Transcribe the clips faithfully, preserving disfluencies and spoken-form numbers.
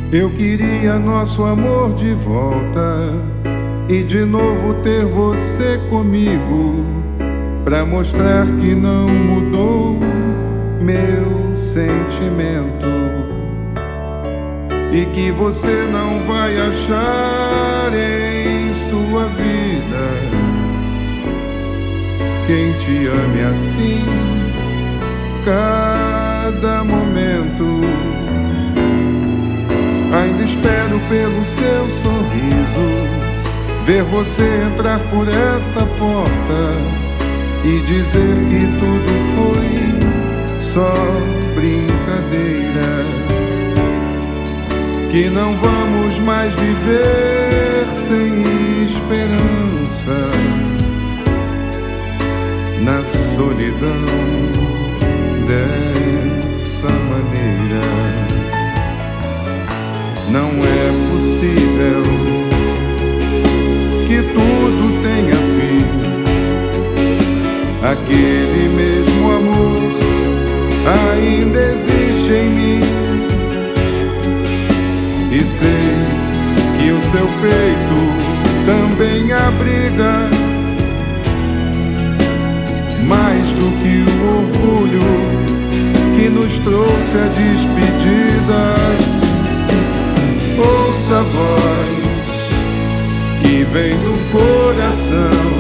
Eu queria nosso amor de volta e de novo ter você comigo, pra mostrar que não mudou meu sentimento e que você não vai achar em sua vida quem te ame assim cada momento. Ainda espero pelo seu sorriso, ver você entrar por essa porta e dizer que tudo foi só brincadeira, que não vamos mais viver sem esperança na solidão dessa maneira. Não é possível que tudo tenha fim. Aquele mesmo amor ainda existe em mim, e sei que o seu peito também abriga mais do que o orgulho que nos trouxe a despedida. Ouça a voz que vem do coração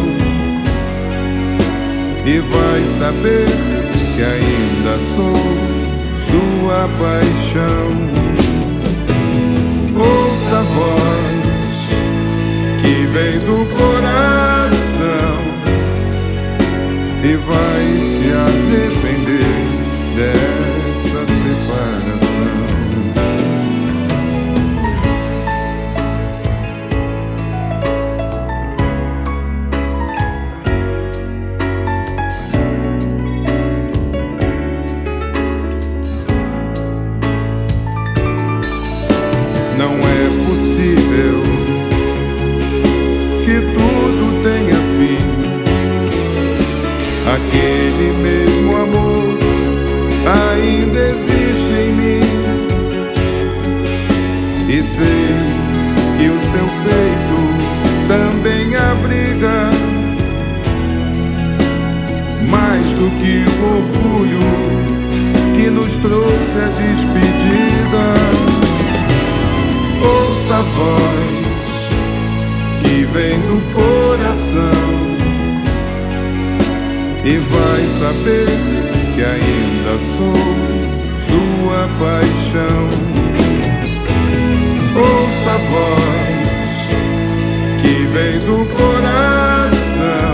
e vai saber que ainda sou sua paixão. Ouça a voz que vem do coração e vai se arrepender dessa separação. Não é possível que tudo tenha fim. Aquele mesmo amor ainda existe em mim, e sei que o seu peito também abriga mais do que o orgulho que nos trouxe a despedida. Ouça a voz que vem do coração e vai saber que ainda sou sua paixão. Ouça a voz que vem do coração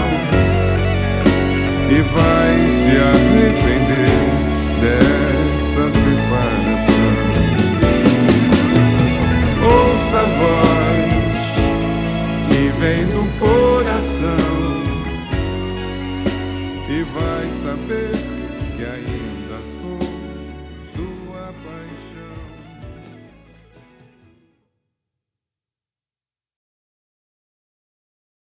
e vai se arrepender dessa separação. Ouça a voz que vem do coração e vai saber que ainda sou sua paixão.